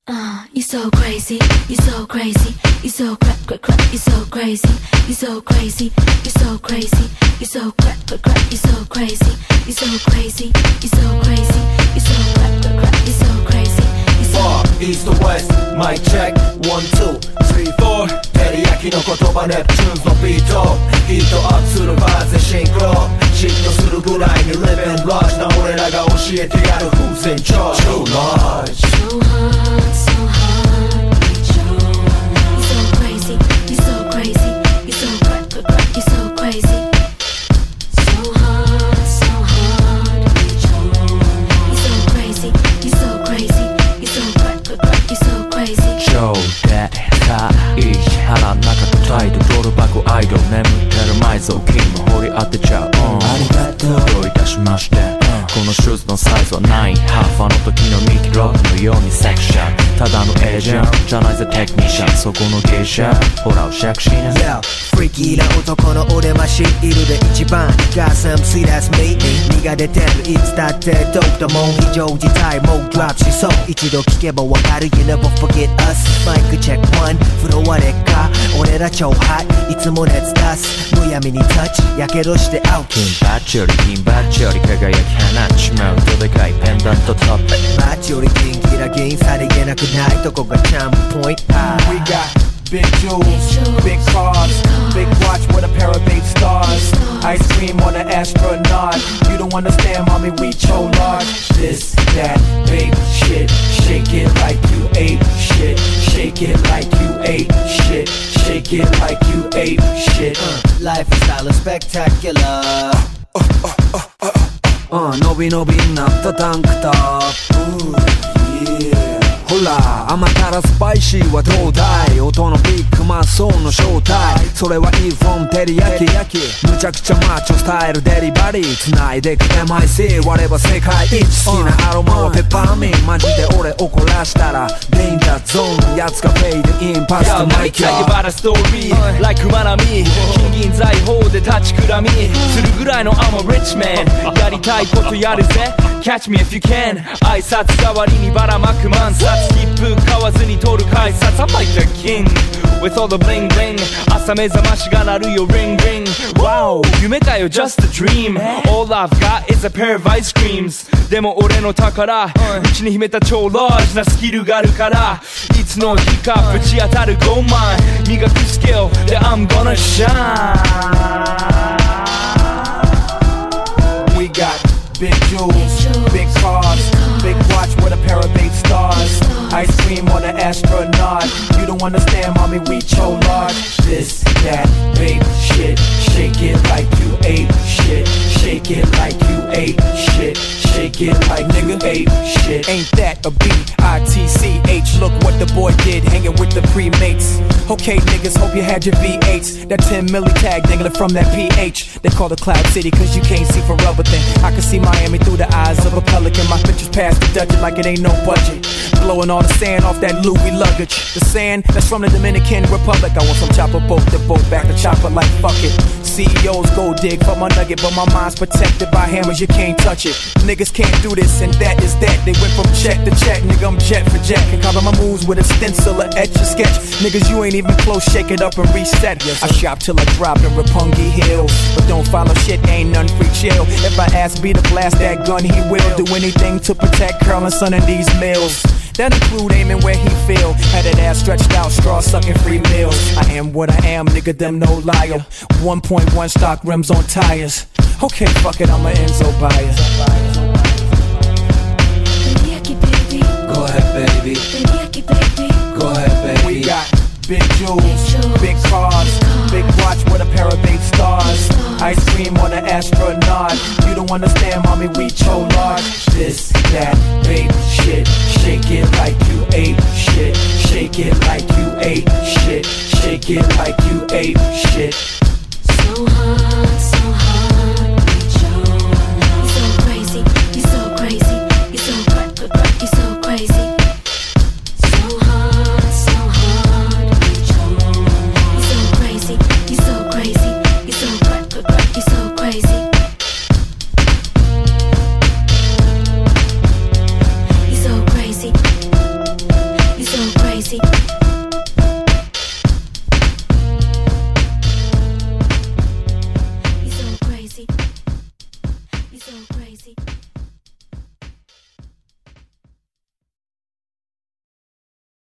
You're so crazy, you're so crazy, you're so you're so crazy, you're so crazy, you're so crazy, you're so you're so crazy, you're so crazy, you're so crazy, you're so you're so crazy. Far east to west, mic check 1, 2, 3, 4照り焼きの言葉ネプチューンズのビートヒートアップするバーズでシンクロ嫉妬するぐらいに Live and Large な俺らが教えてやる Who's in charge? Too large So hard, so hard You're so crazy, you're so crazy You're so you're so crazy So hard, so hard You're so crazy, you're so crazy You're so you're so crazy 超でかい腹の中とタイトドル箱アイドル眠ってる埋蔵金も掘り当てちゃう、ありがとうどういたしまして、このシューズのサイズは9ハーフあの時のミキロックのようにセクシャルただのエージェントじゃないぜテクニシャンそこの芸者ほらおしゃくしな Yo フリーキーな男の俺マシいるで一番 Got some see that's me 身が出てるいつだってドープとも非常事態もドラップしそう一度聞けばわかる You never forget us マイクチェック1フロアでか俺ら超ハイいつも熱出すむやみにタッチやけどしてアウト金バッチより金バッチより輝き放ちまうどでかいペンダントトップマッチよりキンキラ銀さりげなくないとこがチャンプポイント We got big jewels, big cars, big watch with a pair of big stars Ice cream on an astronaut You don't understand mommy we so large This, that, babe, shit Shake it like you ate shit Shake it like you ate shit Shake it like you ate shit Life is style is spectacular 伸び伸びになったタンクトップほら甘辛スパイシーはどうだい音のビッグマッソーの正体それはいいフォン照り焼きむちゃくちゃマッチョスタイルデリバリー繋いでく MIC 割れば世界一好きなアロマはペッパーミンマジで俺怒らしたらデンジャーゾーンやつがフェイドインパスタマイキャー Let me tell you about a story Like 熊波金銀財宝で立ちくらみするぐらいの I'm a rich man やりたいことやるぜ Catch me if you can 挨拶代わりにばらまく万冊切符買わずに取る改札 I'm like the king With all the bling bling 朝目覚ましが鳴るよ Ring ring Wow 夢かよ Just a dream All I've got is a pair of ice creams でも俺の宝内に秘めた超ラージなスキルがあるからいつの日かぶち当たるゴーマン磨くスキルで I'm gonna shine We got big jewels, big cars, big watch with a pair of big stars Ice cream on an astronaut You don't understand mommy we so large This, that, babe, shit Shake it like you ate shit Shake it like you ate shit Shake it like nigga ate shit Ain't that a B-I-T-C-H Look what the boy did hanging with the pre-mates Okay niggas hope you had your V8s That 10 milli tag dangling from that PH They call the Cloud City cause you can't see forever thing I can see Miami through the eyes of a pelican My pictures past the Dutchess like it ain't no budget Blowing all the sand off that Louis luggage The sand that's from the Dominican Republic I want some chopper boat to boat back to chopper like fuck it CEOs go dig for my nugget But my mind's protected by hammers, you can't touch it Niggas can't do this and that is that They went from check to check, nigga I'm jet for jet Can cover my moves with a stencil or etch a sketch Niggas you ain't even close, shake it up and reset I shop till I drop in Rapungi Hills But don't follow shit, ain't none free chill If I ask B to blast that gun, he will Do anything to protect Curl and Son in these mills That include aiming where he feel Had that ass stretched out, straw sucking free meals I am what I am, nigga, them no liar 1.1 stock rims on tires Okay, fuck it, I'm a Enzo buyer Go ahead, baby Go ahead, baby We got big jewels, big cars Big watch with a pair of big stars Ice cream on an astronaut You don't understand, mommy, we so large This, that, babe, shit Shake it like you ate shit Shake it like you ate shit Shake it like you ate